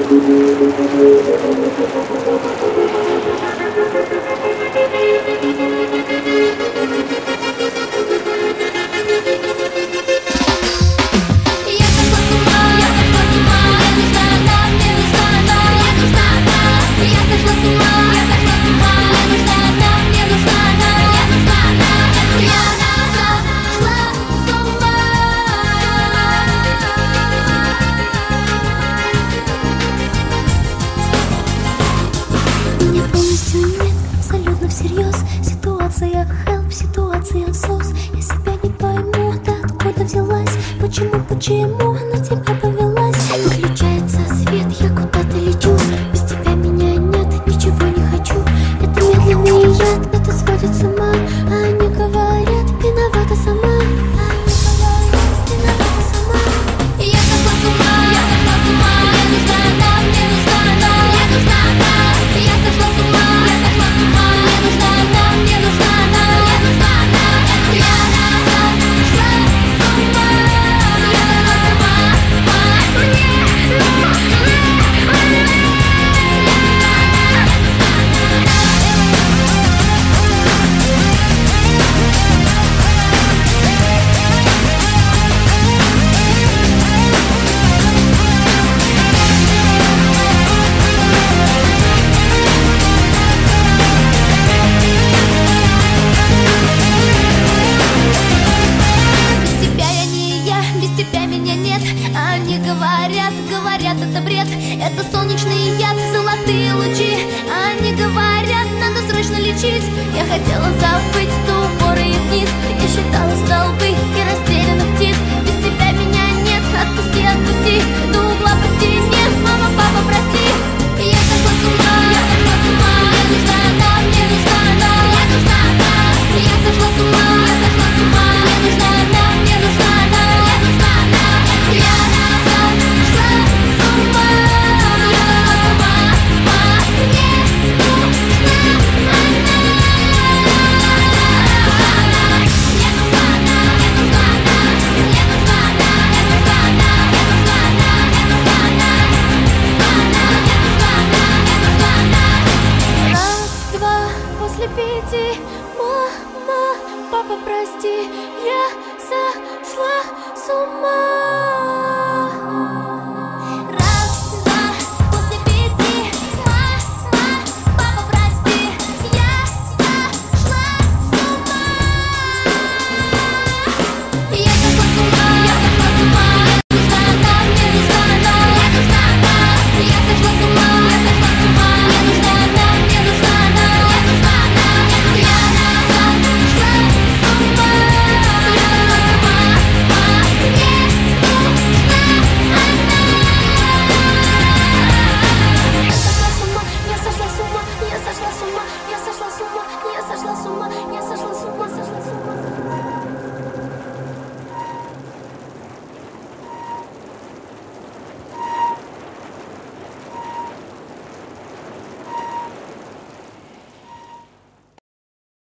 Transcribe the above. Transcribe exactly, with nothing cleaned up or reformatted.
Всерьез ситуация help, ситуация сос. Я себя не пойму, да откуда взялась. Почему, почему на тебя повелась? Выключается свет, я куда-то лечу. Без тебя меня нет, ничего не хочу. Это медленный яд, это сводит с ума. А они говорят, виновата сама. А они говорят, виновата сама. Я сошла с ума, я сошла с ума. Мне нужна она, мне нужна она, мне нужна она. Я сошла с ума, я сошла с ума. Мне нужна она, мне нужна она, мне нужна она. Я сошла с ума, я сошла с ума. Они говорят, говорят, это бред. Это солнечный яд, золотые лучи. Они говорят, надо срочно лечить. Я хотела забыть до горы и вниз. Я считала столбы и растерянных птиц. Без тебя меня нет, отпусти, отпусти. До угла по стене, мама, папа, прости. Я сошла с ума, я сошла с ума. Мне нужна она, мне нужна она, мне нужна она. Я сошла с ума, я сошла с ума. Мне нужна она, мне нужна она, мне нужна она. Я после пяти, мама, папа, прости, я сошла с ума.